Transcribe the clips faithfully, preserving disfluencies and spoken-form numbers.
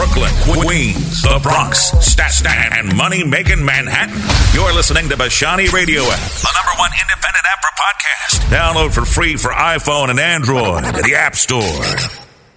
Brooklyn, Queens, the Bronx, Staten, and money-making Manhattan. You're listening to Bashani Radio app, the number one independent app for podcasts. Download for free for iPhone and Android at the App Store.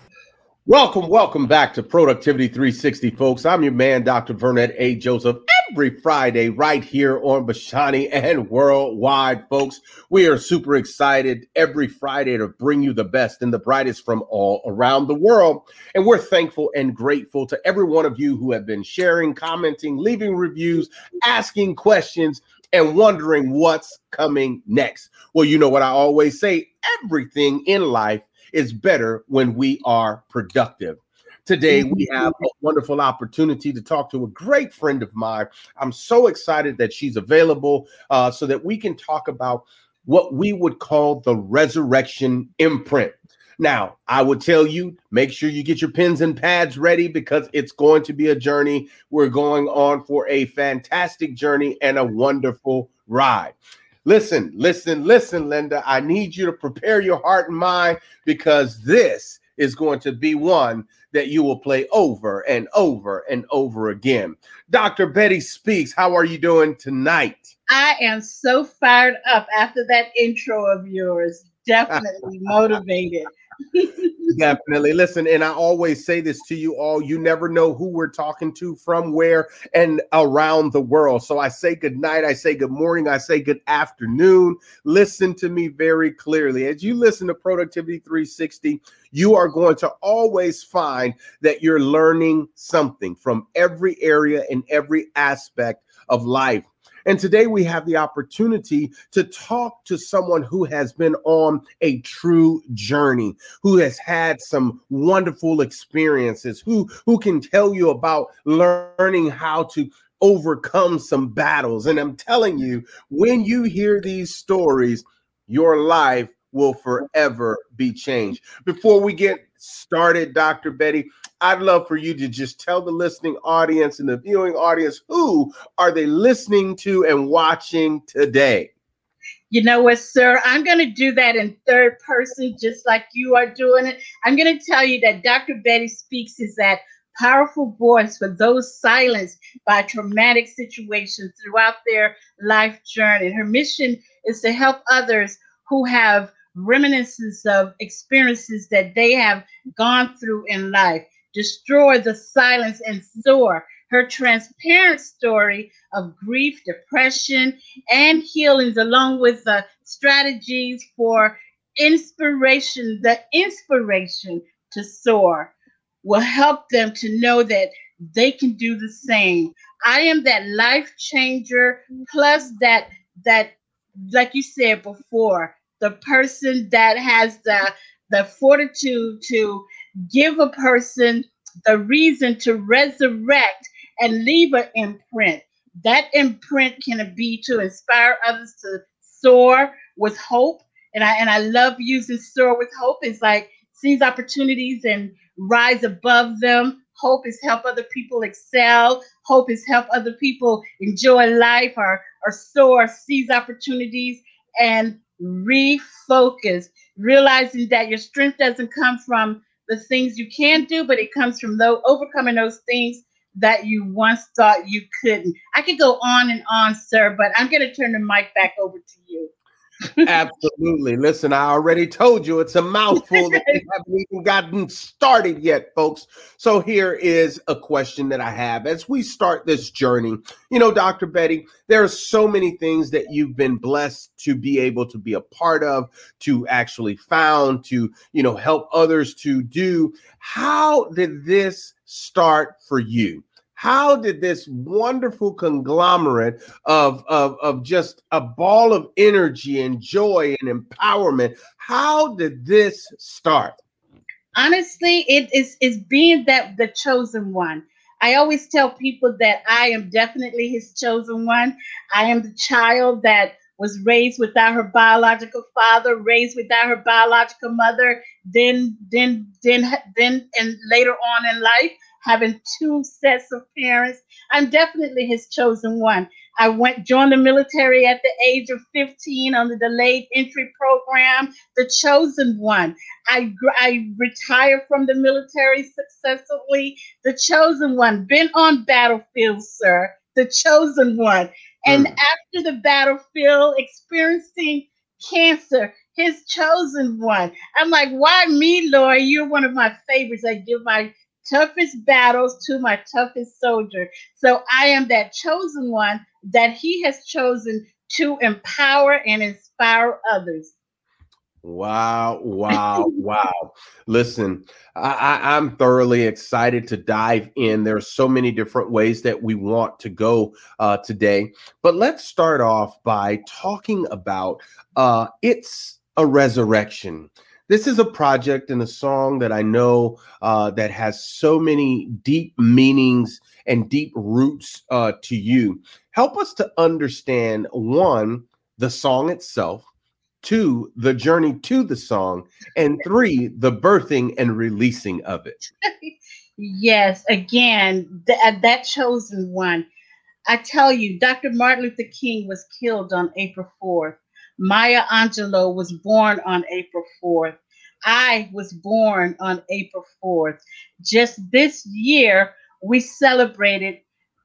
Welcome, welcome back to Productivity three sixty, folks. I'm your man, Doctor Vernet A. Joseph, every Friday right here on Bashani and worldwide, folks. We are super excited every Friday to bring you the best and the brightest from all around the world. And we're thankful and grateful to every one of you who have been sharing, commenting, leaving reviews, asking questions, and wondering what's coming next. Well, you know what I always say, everything in life is better when we are productive. Today, we have a wonderful opportunity to talk to a great friend of mine. I'm so excited that she's available uh, so that we can talk about what we would call the resurrection imprint. Now, I would tell you, make sure you get your pens and pads ready because it's going to be a journey. We're going on for a fantastic journey and a wonderful ride. Listen, listen, listen, Linda. I need you to prepare your heart and mind because this is going to be one that you will play over and over and over again. Doctor Betty Speaks, how are you doing tonight? I am so fired up after that intro of yours. Definitely motivated. Definitely. Listen, and I always say this to you all, you never know who we're talking to, from where, and around the world. So I say good night, I say good morning, I say good afternoon. Listen to me very clearly. As you listen to Productivity three sixty, you are going to always find that you're learning something from every area and every aspect of life. And today we have the opportunity to talk to someone who has been on a true journey, who has had some wonderful experiences, who, who can tell you about learning how to overcome some battles. And I'm telling you, when you hear these stories, your life will forever be changed. Before we get started, Doctor Betty, I'd love for you to just tell the listening audience and the viewing audience, who are they listening to and watching today? You know what, sir? I'm going to do that in third person, just like you are doing it. I'm going to tell you that Doctor Betty Speaks is that powerful voice for those silenced by traumatic situations throughout their life journey. Her mission is to help others who have reminiscences of experiences that they have gone through in life, destroy the silence and soar. Her transparent story of grief, depression, and healings, along with the strategies for inspiration, the inspiration to soar, will help them to know that they can do the same. I am that life changer, plus that, that, like you said before, the person that has the, the fortitude to give a person the reason to resurrect and leave an imprint. That imprint can be to inspire others to soar with hope. And I and I love using soar with hope. It's like seize opportunities and rise above them. Hope is help other people excel. Hope is help other people enjoy life, or, or soar, seize opportunities, and refocus, realizing that your strength doesn't come from the things you can do, but it comes from those, overcoming those things that you once thought you couldn't. I could go on and on, sir, but I'm going to turn the mic back over to you. Absolutely. Listen, I already told you it's a mouthful that we haven't even gotten started yet, folks. So here is a question that I have as we start this journey. You know, Doctor Betty, there are so many things that you've been blessed to be able to be a part of, to actually found, to, you know, help others to do. How did this start for you? How did this wonderful conglomerate of, of, of just a ball of energy and joy and empowerment, how did this start? Honestly, it is is being that the chosen one. I always tell people that I am definitely his chosen one. I am the child that was raised without her biological father, raised without her biological mother, then, then, then, then, and later on in life, having two sets of parents. I'm definitely his chosen one. I went joined the military at the age of fifteen on the delayed entry program, the chosen one. I I retired from the military successfully, the chosen one. Been on battlefields, sir, the chosen one. And Mm. after the battlefield, experiencing cancer, his chosen one. I'm like, why me, Lord? You're one of my favorites. I give my toughest battles to my toughest soldier. So I am that chosen one that he has chosen to empower and inspire others. Wow, wow, wow. Listen, I, I, I'm thoroughly excited to dive in. There are so many different ways that we want to go uh, today. But let's start off by talking about uh, It's a Resurrection. This is a project and a song that I know uh, that has so many deep meanings and deep roots uh, to you. Help us to understand, one, the song itself, two, the journey to the song, and three, the birthing and releasing of it. Yes, again, th- that chosen one. I tell you, Doctor Martin Luther King was killed on April fourth. Maya Angelou was born on April fourth. I was born on April fourth. Just this year, we celebrated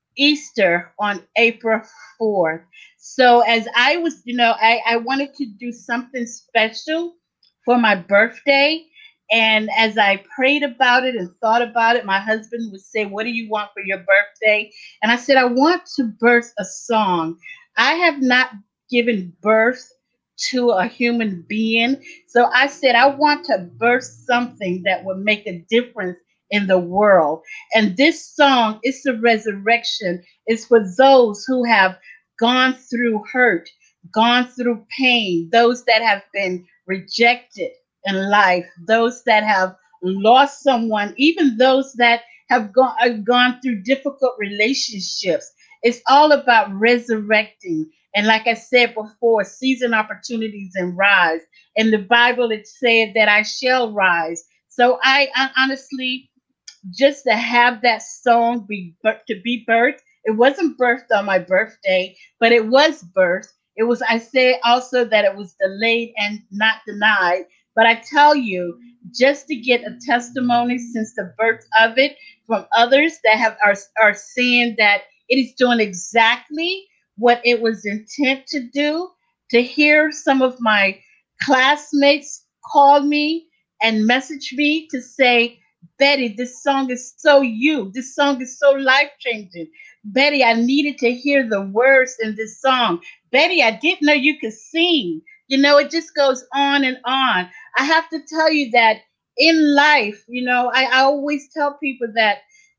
Easter on April fourth. So as I was, you know, I, I wanted to do something special for my birthday. And as I prayed about it and thought about it, my husband would say, what do you want for your birthday? And I said, I want to birth a song. I have not given birth to a human being. So I said, I want to birth something that would make a difference in the world. And this song, It's a Resurrection, is for those who have gone through hurt, gone through pain, those that have been rejected in life, those that have lost someone, even those that have gone, have gone through difficult relationships. It's all about resurrecting. And like I said before, seizing opportunities and rise. In the Bible, it said that I shall rise. So I, I honestly, just to have that song be to be birthed. It wasn't birthed on my birthday, but it was birthed. It was, I say also that it was delayed and not denied. But I tell you, just to get a testimony since the birth of it from others that have are, are saying that it is doing exactly what it was intent to do, to hear some of my classmates call me and message me to say, Betty, this song is so you. This song is so life-changing. Betty, I needed to hear the words in this song. Betty, I didn't know you could sing. You know, it just goes on and on. I have to tell you that in life, you know, I, I always tell people that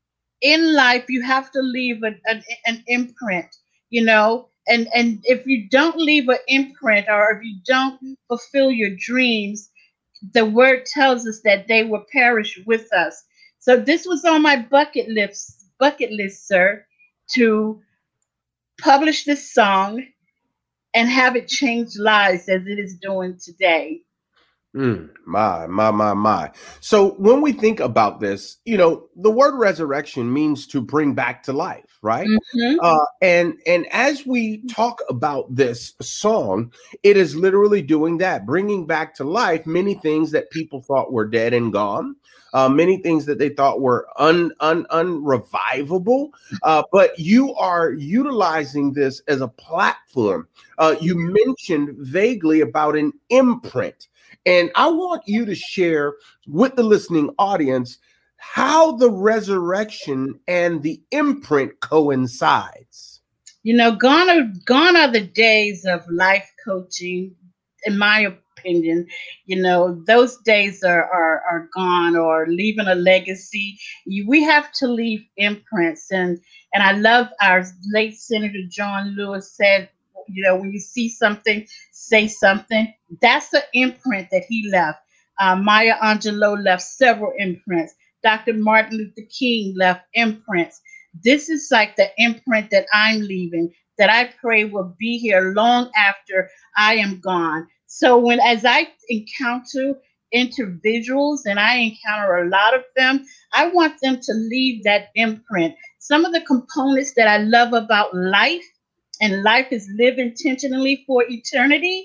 in life you have to leave a, an, an imprint, you know, and, and if you don't leave an imprint or if you don't fulfill your dreams, the word tells us that they will perish with us. So this was on my bucket list, bucket list, sir, to publish this song and have it change lives as it is doing today. Mm, my, my, my, my. So when we think about this, you know, the word resurrection means to bring back to life, right? Mm-hmm. Uh, and and as we talk about this song, it is literally doing that, bringing back to life many things that people thought were dead and gone, uh, many things that they thought were un, un, unrevivable. Uh, but you are utilizing this as a platform. Uh, you mentioned vaguely about an imprint. And I want you to share with the listening audience how the resurrection and the imprint coincides. You know, gone are, gone are the days of life coaching, in my opinion. You know, those days are, are, are gone, or leaving a legacy. You, we have to leave imprints. And, and I love our late Senator John Lewis said, you know, when you see something, say something. That's the imprint that he left. Uh, Maya Angelou left several imprints. Doctor Martin Luther King left imprints. This is like the imprint that I'm leaving, that I pray will be here long after I am gone. So when, as I encounter individuals, and I encounter a lot of them, I want them to leave that imprint. Some of the components that I love about life, and life is live intentionally for eternity,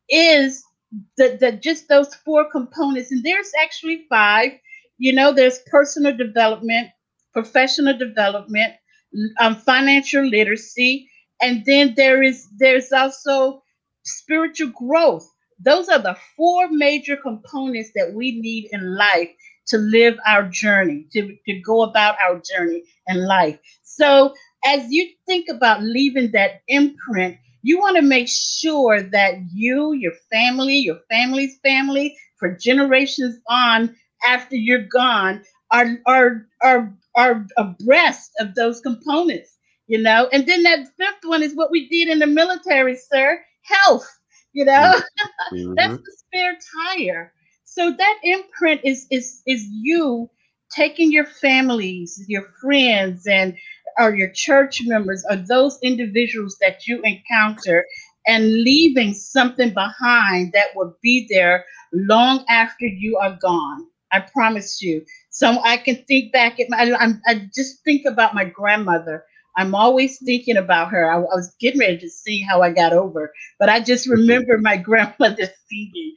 is the, the just those four components. And there's actually five. You know, there's personal development, professional development, um, financial literacy, and then there is there's also spiritual growth. Those are the four major components that we need in life to live our journey, to, to go about our journey in life. So as you think about leaving that imprint, you want to make sure that you, your family, your family's family, for generations on after you're gone, are are are are abreast of those components, you know. And then that fifth one is what we did in the military, sir, health. You know, mm-hmm. That's the spare tire. So that imprint is is is you taking your families, your friends, and or your church members, or those individuals that you encounter, and leaving something behind that will be there long after you are gone. I promise you. So I can think back at my, I, I just think about my grandmother. I'm always thinking about her. I, I was getting ready to see how I got over, but I just remember my grandmother singing.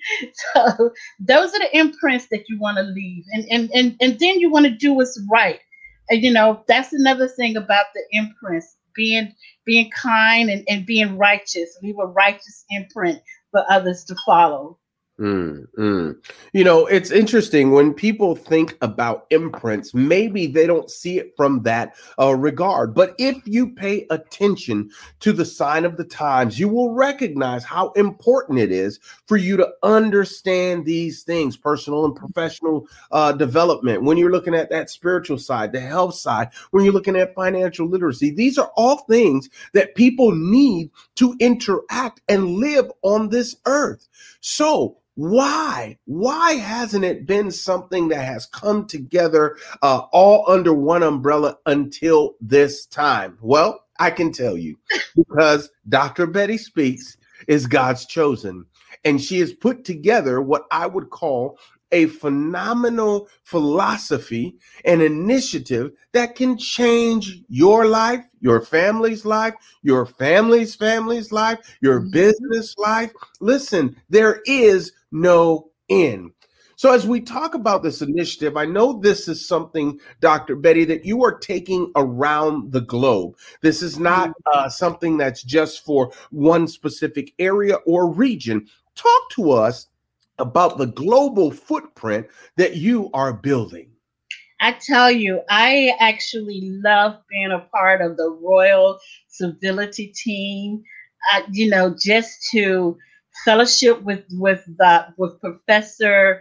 So those are the imprints that you want to leave. And, and, and, and then you want to do what's right. And, you know, that's another thing about the imprints, being, being kind and, and being righteous. Leave a righteous imprint for others to follow. Mm, mm. You know, it's interesting when people think about imprints, maybe they don't see it from that uh, regard. But if you pay attention to the sign of the times, you will recognize how important it is for you to understand these things, personal and professional uh, development. When you're looking at that spiritual side, the health side, when you're looking at financial literacy, these are all things that people need to interact and live on this earth. So Why? Why hasn't it been something that has come together uh, all under one umbrella until this time? Well, I can tell you, because Doctor Betty Speaks is God's chosen, and she has put together what I would call a phenomenal philosophy and initiative that can change your life, your family's life, your family's family's life, your mm-hmm. business life. Listen, there is no end. So as we talk about this initiative, I know this is something, Doctor Betty, that you are taking around the globe. This is not uh, something that's just for one specific area or region. Talk to us about the global footprint that you are building. I tell you, I actually love being a part of the Royal Civility team. Uh, you know, just to fellowship with with the with Professor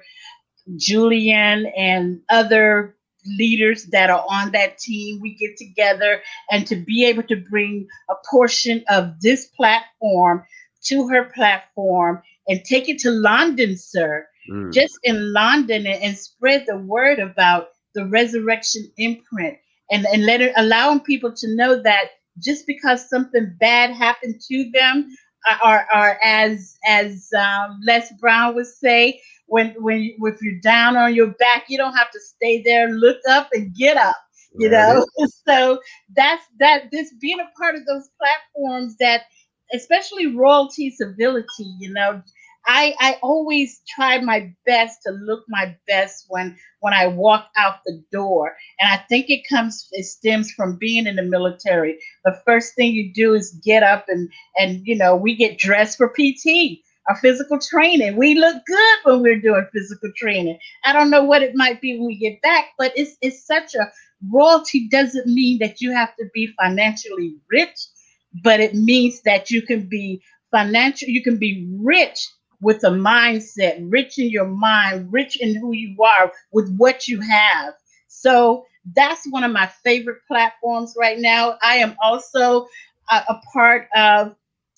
Julian and other leaders that are on that team. We get together, and to be able to bring a portion of this platform to her platform and take it to London, sir, mm. just in London, and, and spread the word about the resurrection imprint, and, and let it, allowing people to know that just because something bad happened to them, or, or as as um, Les Brown would say, when when if you're down on your back, you don't have to stay there. Look up and get up. You know, right. So that's that. This being a part of those platforms that, especially Royalty Civility, you know, I I always try my best to look my best when when I walk out the door, and I think it comes it stems from being in the military. The first thing you do is get up and and you know, we get dressed for P T, our physical training. We look good when we're doing physical training. I don't know what it might be when we get back, but it's it's such a royalty doesn't mean that you have to be financially rich, but it means that you can be financial, you can be rich with a mindset, rich in your mind, rich in who you are with what you have. So that's one of my favorite platforms right now. I am also a, a part of,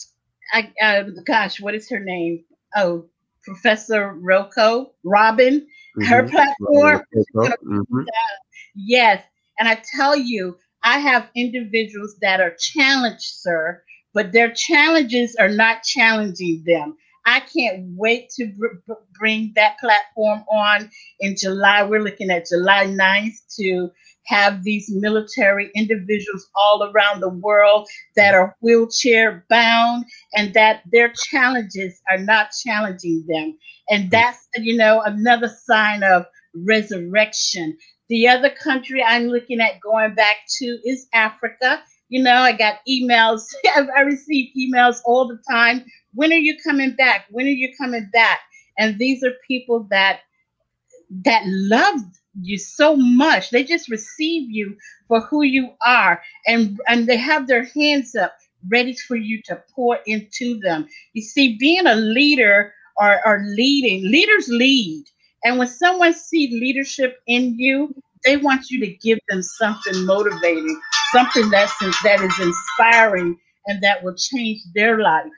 I, uh, gosh, what is her name? Oh, Professor Roko, Robin, mm-hmm. her platform. Mm-hmm. Yes. And I tell you, I have individuals that are challenged, sir, but their challenges are not challenging them. I can't wait to br- bring that platform on in July. We're looking at July ninth to have these military individuals all around the world that are wheelchair bound and that their challenges are not challenging them. And that's, you know, another sign of resurrection. The other country I'm looking at going back to is Africa. You know, I got emails. I receive emails all the time. When are you coming back? When are you coming back? And these are people that that love you so much. They just receive you for who you are, and and they have their hands up, ready for you to pour into them. You see, being a leader or, or leading, leaders lead. And when someone sees leadership in you, they want you to give them something motivating, something that's that is inspiring, and that will change their life.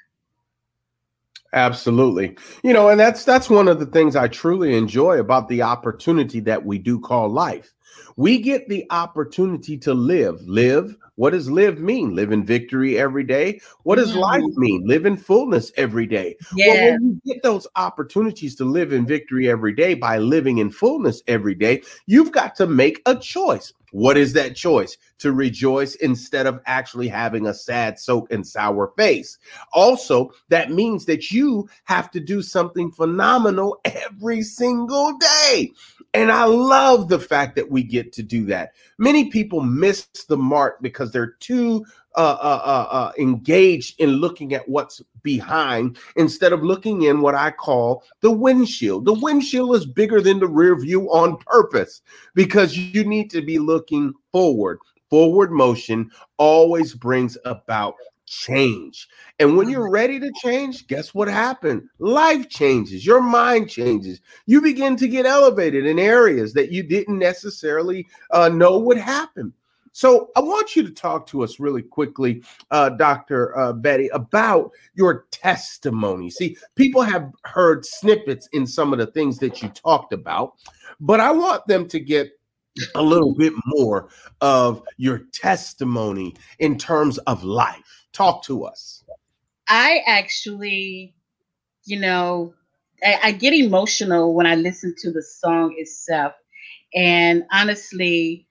Absolutely. You know, and that's that's one of the things I truly enjoy about the opportunity that we do call life. We get the opportunity to live. Live. What does live mean? Live in victory every day. What does mm. life mean? Live in fullness every day. Yeah. Well, when you get those opportunities to live in victory every day by living in fullness every day, you've got to make a choice. What is that choice? To rejoice instead of actually having a sad, soak, and sour face. Also, that means that you have to do something phenomenal every single day. And I love the fact that we get to do that. Many people miss the mark because they're too uh, uh, uh, uh, engaged in looking at what's behind instead of looking in what I call the windshield. The windshield is bigger than the rear view on purpose because you need to be looking forward. Forward motion always brings about change. And when you're ready to change, guess what happened? Life changes. Your mind changes. You begin to get elevated in areas that you didn't necessarily uh, know would happen. So I want you to talk to us really quickly, uh, Doctor Uh, Betty, about your testimony. See, people have heard snippets in some of the things that you talked about, but I want them to get a little bit more of your testimony in terms of life. Talk to us. I actually, you know, I, I get emotional when I listen to the song itself. And honestly,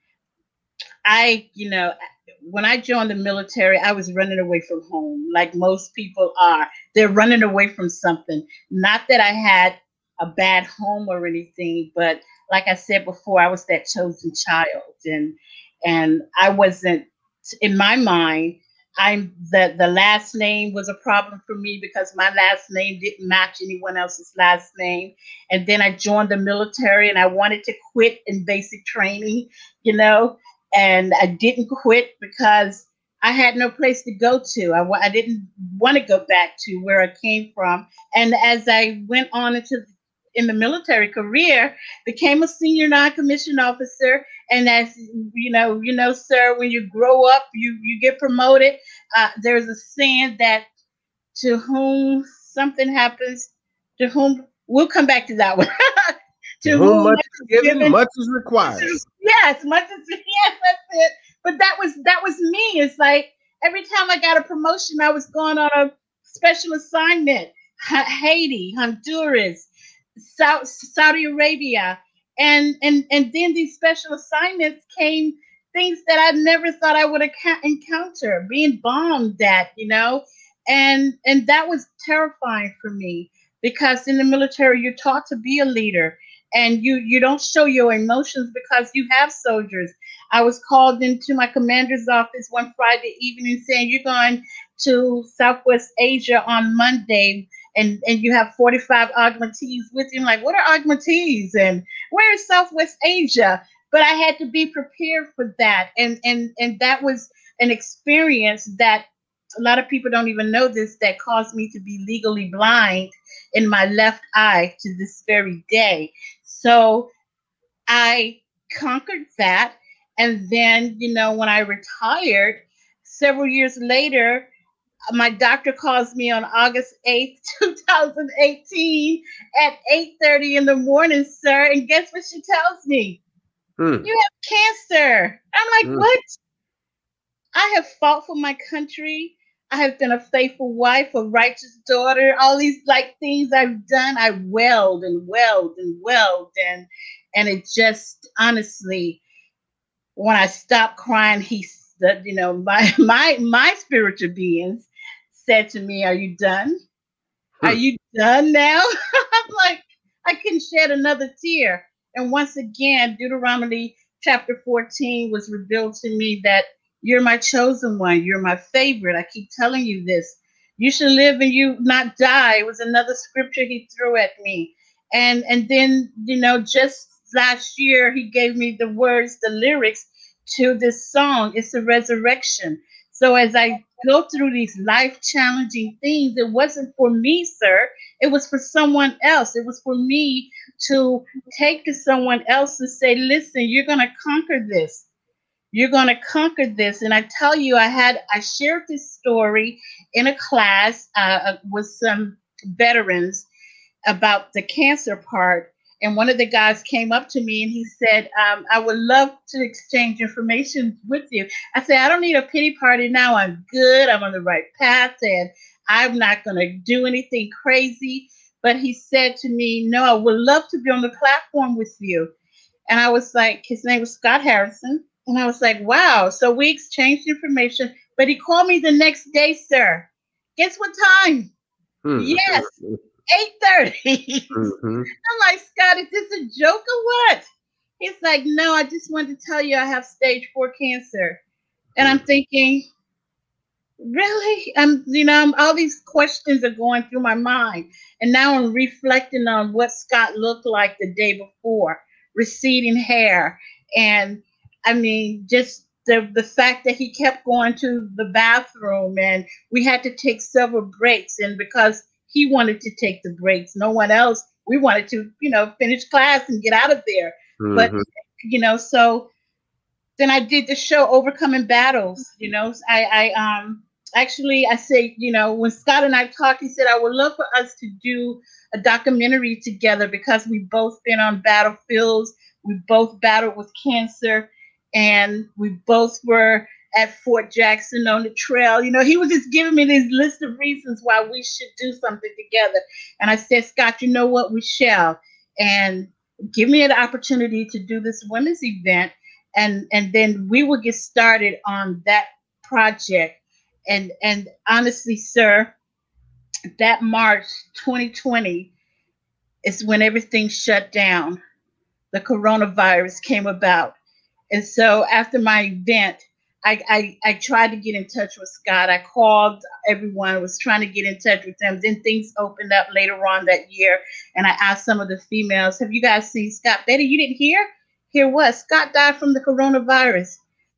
I, you know, when I joined the military, I was running away from home, like most people are. They're running away from something. Not that I had a bad home or anything, but like I said before, I was that chosen child, and and I wasn't, in my mind, I'm the the last name was a problem for me because my last name didn't match anyone else's last name. And then I joined the military, and I wanted to quit in basic training, you know, and I didn't quit because I had no place to go to. I, I didn't want to go back to where I came from. And as I went on into in the military career, became a senior non-commissioned officer. And as you know, you know, sir, when you grow up, you, you get promoted. Uh, there's a saying that to whom something happens, to whom, we'll come back to that one. to, to whom, whom much is given, given, much is required. Yes, much is, yes, that's it. But that was, that was me. It's like every time I got a promotion, I was going on a special assignment. Haiti, Honduras, South, Saudi Arabia, and and and then these special assignments came, things that I never thought I would encounter, being bombed at, you know, and and that was terrifying for me because in the military you're taught to be a leader, and you you don't show your emotions because you have soldiers. I was called into my commander's office one Friday evening saying, "You're going to Southwest Asia on Monday. And, and you have forty-five augmentees with you." I'm like, what are augmentees? And where is Southwest Asia? But I had to be prepared for that. And, and, and that was an experience that a lot of people don't even know this, that caused me to be legally blind in my left eye to this very day. So I conquered that. And then, you know, when I retired several years later, my doctor calls me on August eighth, twenty eighteen at eight thirty in the morning, sir. And guess what she tells me? Hmm. You have cancer. I'm like, hmm. What? I have fought for my country. I have been a faithful wife, a righteous daughter, all these like things I've done. I welled and welled and welled. And, and it just honestly, when I stopped crying, he said, you know, my, my, my spiritual beings said to me, are you done? Are you done now? I'm like, I couldn't shed another tear. And once again, Deuteronomy chapter fourteen was revealed to me that you're my chosen one. You're my favorite. I keep telling you this. You should live and you not die. It was another scripture he threw at me. And, and then, you know, just last year, he gave me the words, the lyrics to this song. It's a resurrection. So as I go through these life-challenging things, it wasn't for me, sir. It was for someone else. It was for me to take to someone else and say, listen, you're going to conquer this. You're going to conquer this. And I tell you, I had, I shared this story in a class uh, with some veterans about the cancer part. And one of the guys came up to me and he said, um, I would love to exchange information with you. I said, I don't need a pity party now. I'm good. I'm on the right path and I'm not going to do anything crazy. But he said to me, no, I would love to be on the platform with you. And I was like, his name was Scott Harrison. And I was like, wow. So we exchanged information, but he called me the next day, sir. Guess what time? Hmm. Yes, eight thirty. Mm-hmm. I'm like, Scott, is this a joke or what? He's like, no, I just wanted to tell you I have stage four cancer. And I'm thinking, really? I'm, you know, I'm, all these questions are going through my mind. And now I'm reflecting on what Scott looked like the day before, receding hair. And I mean, just the, the fact that he kept going to the bathroom and we had to take several breaks. And because he wanted to take the breaks, no one else, we wanted to, you know, finish class and get out of there. Mm-hmm. But, you know, so then I did the show Overcoming Battles. You know, I, I um actually, I say, you know, when Scott and I talked, he said, I would love for us to do a documentary together because we've both been on battlefields. We both battled with cancer. And we both were at Fort Jackson on the trail. You know, he was just giving me this list of reasons why we should do something together. And I said, Scott, you know what? We shall. And give me an opportunity to do this women's event. And, and then we will get started on that project. And, and honestly, sir, that March twenty twenty is when everything shut down. The coronavirus came about. And so after my event, I, I, I tried to get in touch with Scott. I called everyone, was trying to get in touch with them. Then things opened up later on that year. And I asked some of the females, have you guys seen Scott? Betty, you didn't hear? Here what? Scott died from the coronavirus.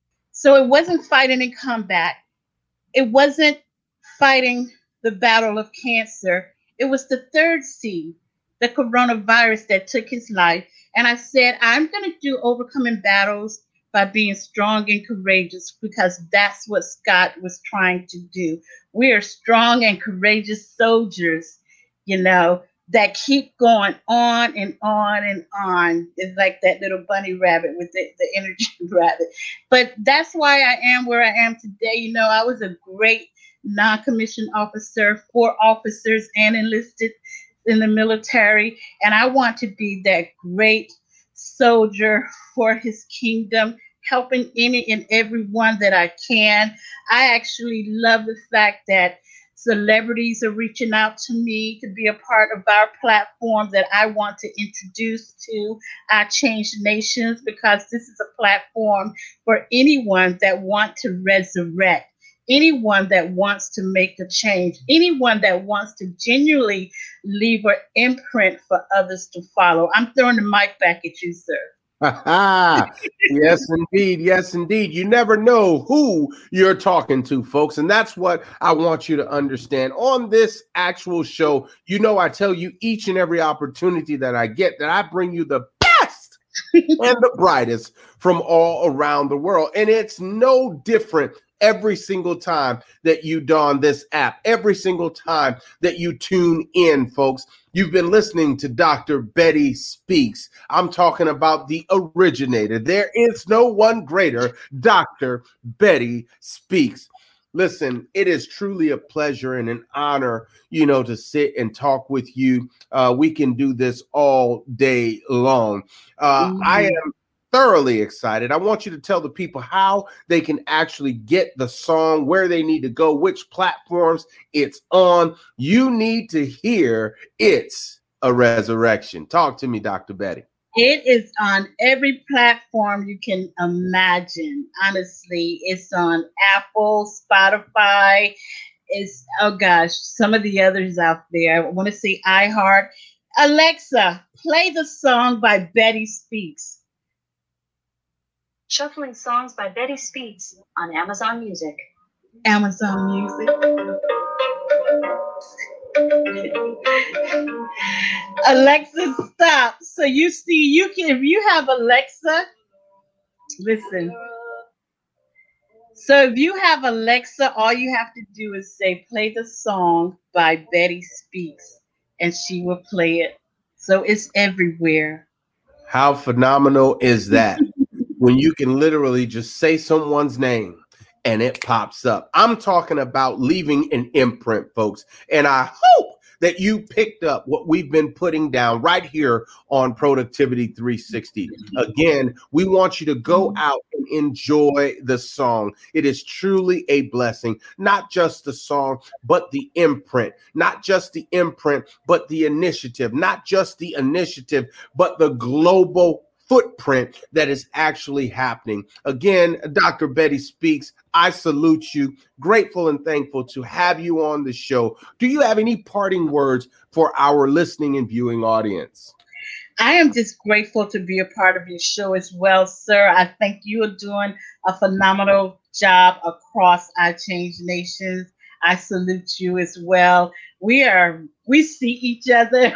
So it wasn't fighting in combat. It wasn't fighting the battle of cancer. It was the third C, the coronavirus, that took his life. And I said, I'm going to do Overcoming Battles by being strong and courageous because that's what Scott was trying to do. We are strong and courageous soldiers, you know, that keep going on and on and on. It's like that little bunny rabbit with the, the energy rabbit. But that's why I am where I am today. You know, I was a great non-commissioned officer, four officers and enlisted in the military, and I want to be that great soldier for his kingdom, helping any and everyone that I can. I actually love the fact that celebrities are reaching out to me to be a part of our platform that I want to introduce to our Change Nations, because this is a platform for anyone that wants to resurrect. Anyone that wants to make a change, anyone that wants to genuinely leave an imprint for others to follow. I'm throwing the mic back at you, sir. Yes, indeed. Yes, indeed. You never know who you're talking to, folks. And that's what I want you to understand. On this actual show, you know, I tell you each and every opportunity that I get that I bring you the best and the brightest from all around the world. And it's no different every single time that you don this app, every single time that you tune in, folks. You've been listening to Doctor Betty Speaks. I'm talking about the originator. There is no one greater. Doctor Betty Speaks. Listen, it is truly a pleasure and an honor, you know, to sit and talk with you. Uh, we can do this all day long. Uh, mm-hmm. I am thoroughly excited. I want you to tell the people how they can actually get the song, where they need to go, which platforms it's on. You need to hear It's a Resurrection. Talk to me, Doctor Betty. It is on every platform you can imagine. Honestly, it's on Apple, Spotify. It's, oh gosh, some of the others out there. I want to say iHeart. Alexa, play the song by Betty Speaks. Shuffling songs by Betty Speaks on Amazon Music. Amazon Music. Alexa, stop. So you see, you can, if you have Alexa, listen. So if you have Alexa, all you have to do is say, play the song by Betty Speaks, and she will play it. So it's everywhere. How phenomenal is that? When you can literally just say someone's name and it pops up. I'm talking about leaving an imprint, folks. And I hope that you picked up what we've been putting down right here on Productivity three sixty. Again, we want you to go out and enjoy the song. It is truly a blessing, not just the song, but the imprint, not just the imprint, but the initiative, not just the initiative, but the global footprint that is actually happening. Again, Doctor Betty Speaks, I salute you. Grateful and thankful to have you on the show. Do you have any parting words for our listening and viewing audience? I am just grateful to be a part of your show as well, sir. I think you are doing a phenomenal job across I Change Nations. I salute you as well. We are, we see each other.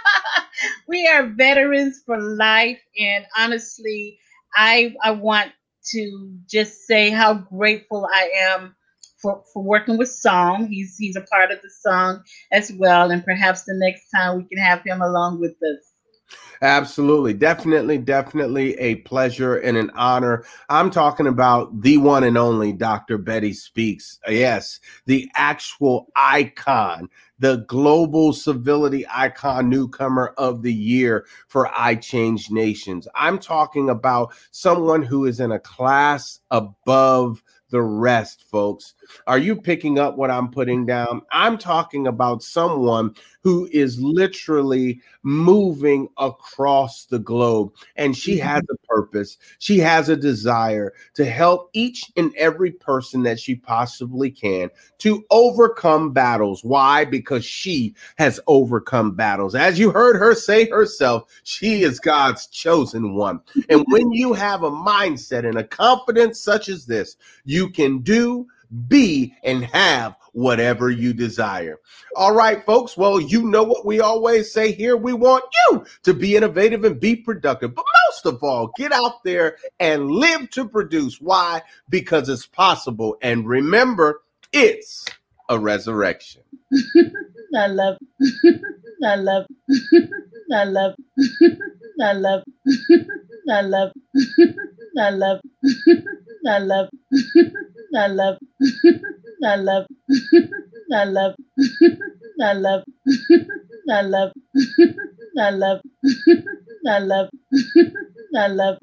We are veterans for life. And honestly, I I want to just say how grateful I am for, for working with Song. He's he's a part of the song as well. And perhaps the next time we can have him along with us. Absolutely. Definitely, definitely a pleasure and an honor. I'm talking about the one and only Doctor Betty Speaks. Yes, the actual icon, the global civility icon newcomer of the year for I Change Nations. I'm talking about someone who is in a class above the rest, folks. Are you picking up what I'm putting down? I'm talking about someone who is literally moving across the globe, and she has a purpose. She has a desire to help each and every person that she possibly can to overcome battles. Why? Because she has overcome battles. As you heard her say herself, she is God's chosen one. And when you have a mindset and a confidence such as this, you can do, be, and have whatever you desire. All right, folks. Well, you know what we always say here. We want you to be innovative and be productive. But most of all, get out there and live to produce. Why? Because it's possible. And remember, it's a resurrection. I love, I love, I love, I love, I love, I love, I love, I love, I love, I love, I love, I love, I love, I love, I love.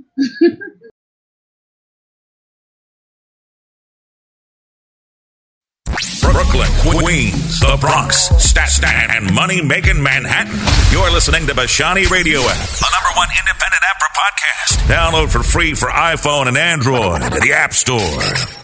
Brooklyn, Queens, the Bronx, Staten, and money-making Manhattan. You're listening to Bashani Radio App, the number one independent app for podcasts. Download for free for iPhone and Android at the App Store.